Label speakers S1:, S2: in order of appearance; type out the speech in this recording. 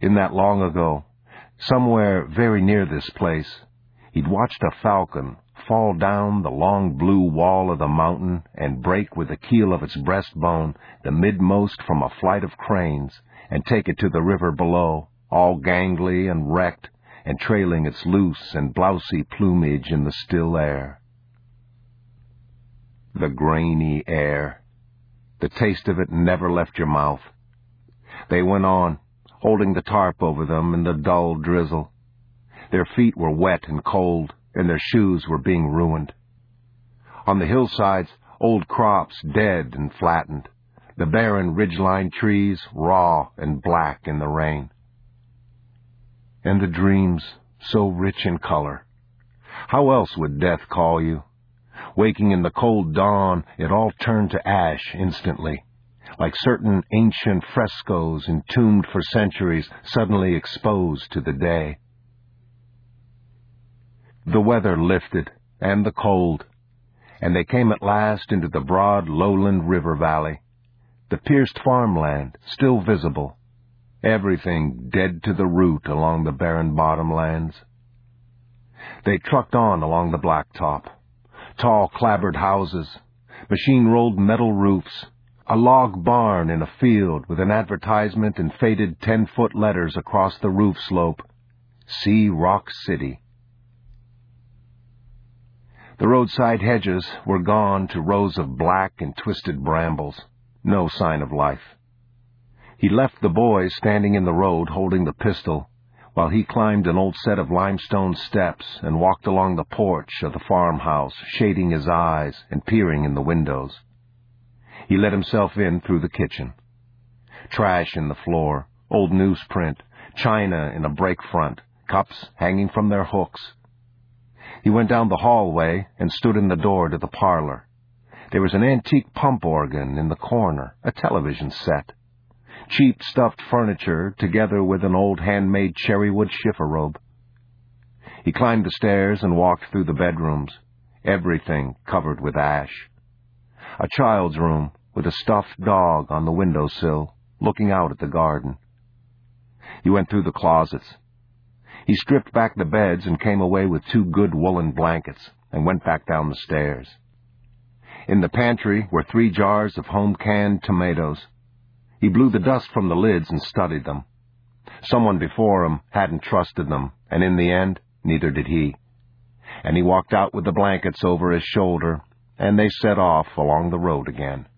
S1: In that long ago, somewhere very near this place, he'd watched a falcon fall down the long blue wall of the mountain and break with the keel of its breastbone the midmost from a flight of cranes and take it to the river below, all gangly and wrecked, and trailing its loose and blousy plumage in the still air. The grainy air. The taste of it never left your mouth. They went on, holding the tarp over them in the dull drizzle. Their feet were wet and cold, and their shoes were being ruined. On the hillsides, old crops dead and flattened, the barren ridge-line trees raw and black in the rain. And the dreams, so rich in color. How else would death call you? Waking in the cold dawn, it all turned to ash instantly, like certain ancient frescoes entombed for centuries suddenly exposed to the day. The weather lifted, and the cold, and they came at last into the broad lowland river valley, the pierced farmland still visible, everything dead to the root along the barren bottomlands. They trucked on along the blacktop, tall clapboard houses, machine-rolled metal roofs, a log barn in a field with an advertisement in faded 10-foot letters across the roof slope, See Rock City. The roadside hedges were gone to rows of black and twisted brambles, no sign of life. He left the boys standing in the road holding the pistol, while he climbed an old set of limestone steps and walked along the porch of the farmhouse, shading his eyes and peering in the windows. He let himself in through the kitchen. Trash in the floor, old newsprint, china in a break front, cups hanging from their hooks. He went down the hallway and stood in the door to the parlor. There was an antique pump organ in the corner, a television set. Cheap stuffed furniture together with an old handmade cherrywood chifforobe. He climbed the stairs and walked through the bedrooms, everything covered with ash. A child's room with a stuffed dog on the windowsill, looking out at the garden. He went through the closets. He stripped back the beds and came away with 2 good woolen blankets and went back down the stairs. In the pantry were 3 jars of home-canned tomatoes. He blew the dust from the lids and studied them. Someone before him hadn't trusted them, and in the end, neither did he. And he walked out with the blankets over his shoulder, and they set off along the road again.